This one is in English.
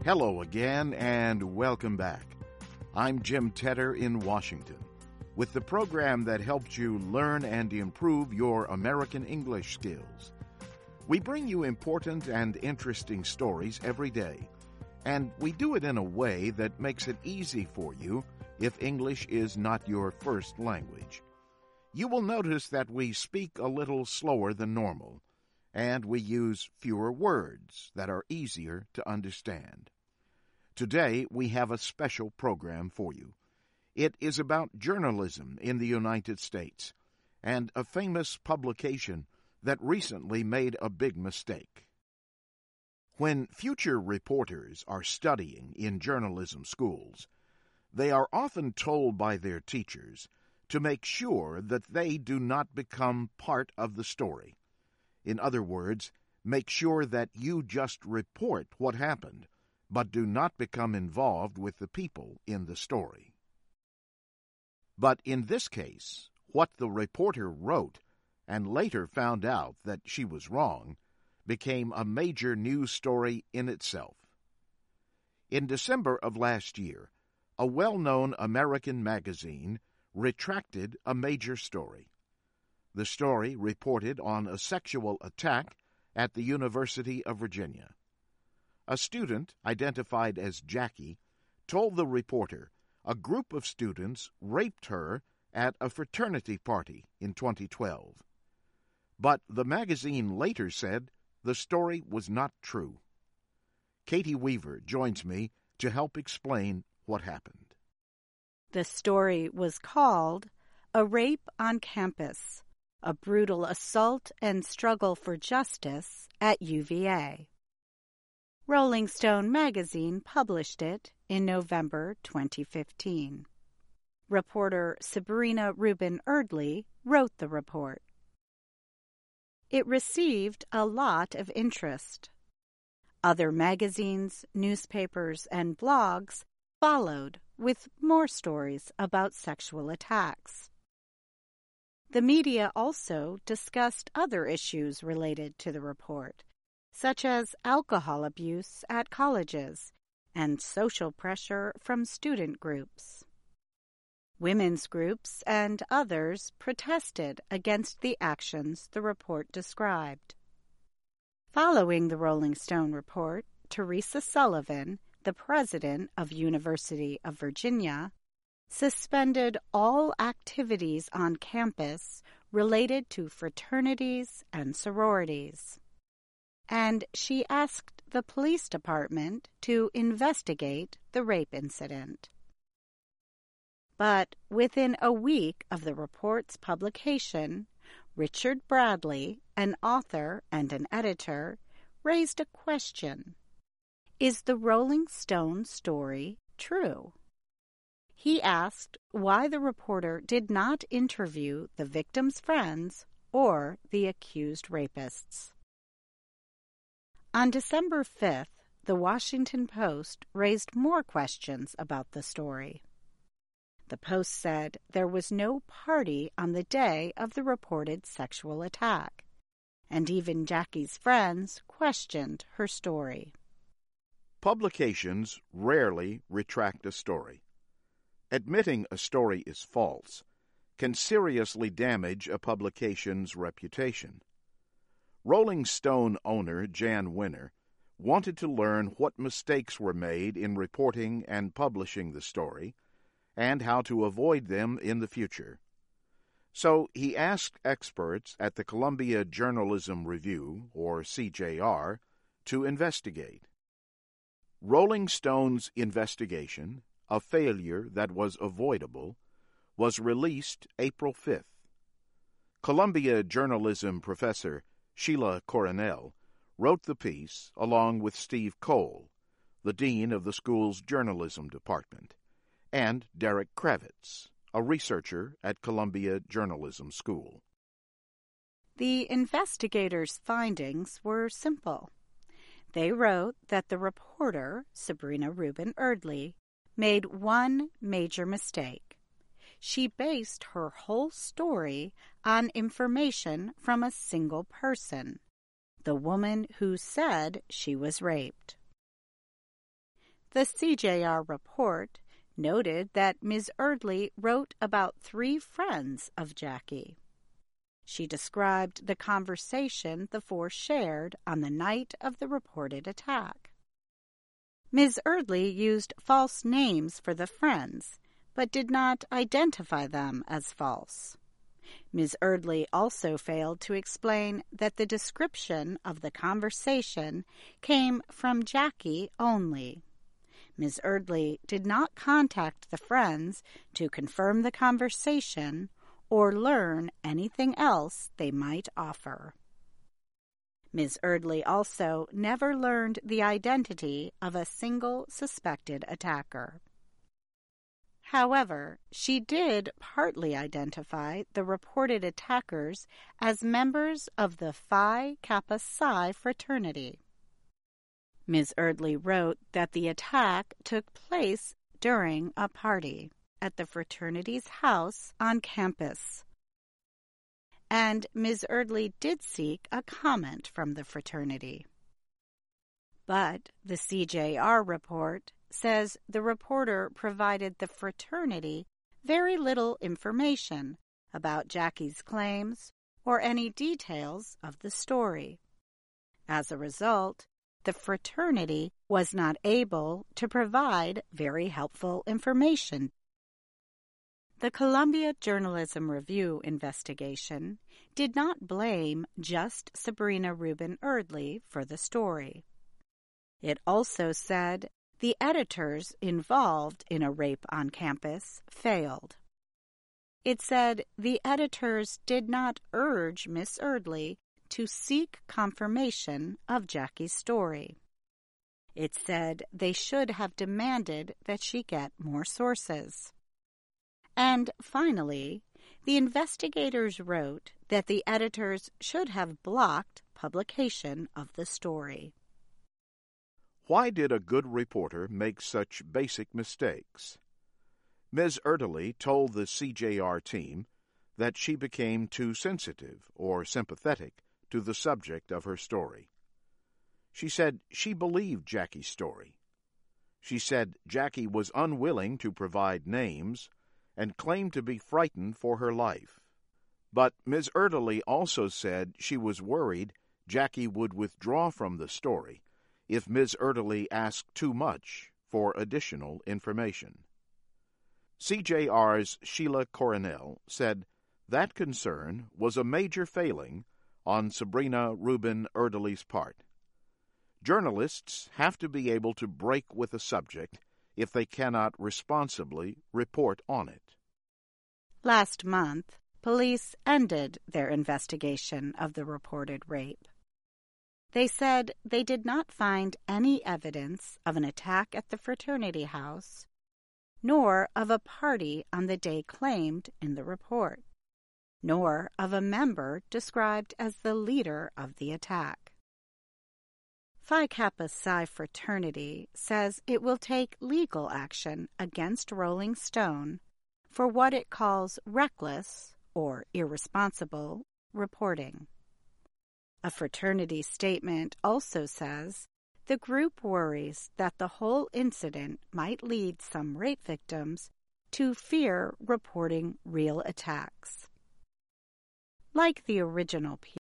Hello again and welcome back. I'm Jim Tedder in Washington with the program that helps you learn and improve your American English skills. We bring you important and interesting stories every day, and we do it in a way that makes it easy for you if English is not your first language. You will notice that we speak a little slower than normal, and we use fewer words that are easier to understand. Today, we have a special program for you. It is about journalism in the United States and a famous publication that recently made a big mistake. When future reporters are studying in journalism schools, they are often told by their teachers to make sure that they do not become part of the story. In other words, make sure that you just report what happened, but do not become involved with the people in the story. But in this case, what the reporter wrote, and later found out that she was wrong, became a major news story in itself. In December of last year, a well-known American magazine retracted a major story. The story reported on a sexual attack at the University of Virginia. A student, identified as Jackie, told the reporter a group of students raped her at a fraternity party in 2012. But the magazine later said the story was not true. Katie Weaver joins me to help explain what happened. The story was called A Rape on Campus, a Brutal Assault and Struggle for Justice at UVA. Rolling Stone magazine published it in November 2015. Reporter Sabrina Rubin Erdely wrote the report. It received a lot of interest. Other magazines, newspapers, and blogs followed with more stories about sexual attacks. The media also discussed other issues related to the report, such as alcohol abuse at colleges and social pressure from student groups. Women's groups and others protested against the actions the report described. Following the Rolling Stone report, Teresa Sullivan, the president of University of Virginia, suspended all activities on campus related to fraternities and sororities. And she asked the police department to investigate the rape incident. But within a week of the report's publication, Richard Bradley, an author and an editor, raised a question. Is the Rolling Stone story true? He asked why the reporter did not interview the victims' friends or the accused rapists. On December 5th, the Washington Post raised more questions about the story. The Post said there was no party on the day of the reported sexual attack, and even Jackie's friends questioned her story. Publications rarely retract a story. Admitting a story is false can seriously damage a publication's reputation. Rolling Stone owner Jan Winner wanted to learn what mistakes were made in reporting and publishing the story and how to avoid them in the future. So he asked experts at the Columbia Journalism Review, or CJR, to investigate. Rolling Stone's investigation, a failure that was avoidable, was released April 5th. Columbia journalism professor Sheila Coronel wrote the piece along with Steve Cole, the dean of the school's journalism department, and Derek Kravitz, a researcher at Columbia Journalism School. The investigators' findings were simple. They wrote that the reporter, Sabrina Rubin Erdely, made one major mistake. She based her whole story on information from a single person, the woman who said she was raped. The CJR report noted that Ms. Eardley wrote about 3 friends of Jackie. She described the conversation the 4 shared on the night of the reported attack. Ms. Eardley used false names for the friends, but did not identify them as false. Ms. Eardley also failed to explain that the description of the conversation came from Jackie only. Ms. Eardley did not contact the friends to confirm the conversation or learn anything else they might offer. Ms. Eardley also never learned the identity of a single suspected attacker. However, she did partly identify the reported attackers as members of the Phi Kappa Psi fraternity. Ms. Eardley wrote that the attack took place during a party at the fraternity's house on campus. And Ms. Eardley did seek a comment from the fraternity. But the CJR report says the reporter provided the fraternity very little information about Jackie's claims or any details of the story. As a result, the fraternity was not able to provide very helpful information. The Columbia Journalism Review investigation did not blame just Sabrina Rubin Eardley for the story. It also said the editors involved in a rape on campus failed. It said the editors did not urge Miss Eardley to seek confirmation of Jackie's story. It said they should have demanded that she get more sources. And finally, the investigators wrote that the editors should have blocked publication of the story. Why did a good reporter make such basic mistakes? Ms. Eardley told the CJR team that she became too sensitive or sympathetic to the subject of her story. She said she believed Jackie's story. She said Jackie was unwilling to provide names and claimed to be frightened for her life. But Ms. Eardley also said she was worried Jackie would withdraw from the story if Ms. Eardley asked too much for additional information. CJR's Sheila Coronel said that concern was a major failing on Sabrina Rubin Eardley's part. Journalists have to be able to break with a subject if they cannot responsibly report on it. Last month, police ended their investigation of the reported rape. They said they did not find any evidence of an attack at the fraternity house, nor of a party on the day claimed in the report, nor of a member described as the leader of the attack. Phi Kappa Psi fraternity says it will take legal action against Rolling Stone for what it calls reckless or irresponsible reporting. A fraternity statement also says the group worries that the whole incident might lead some rape victims to fear reporting real attacks. Like the original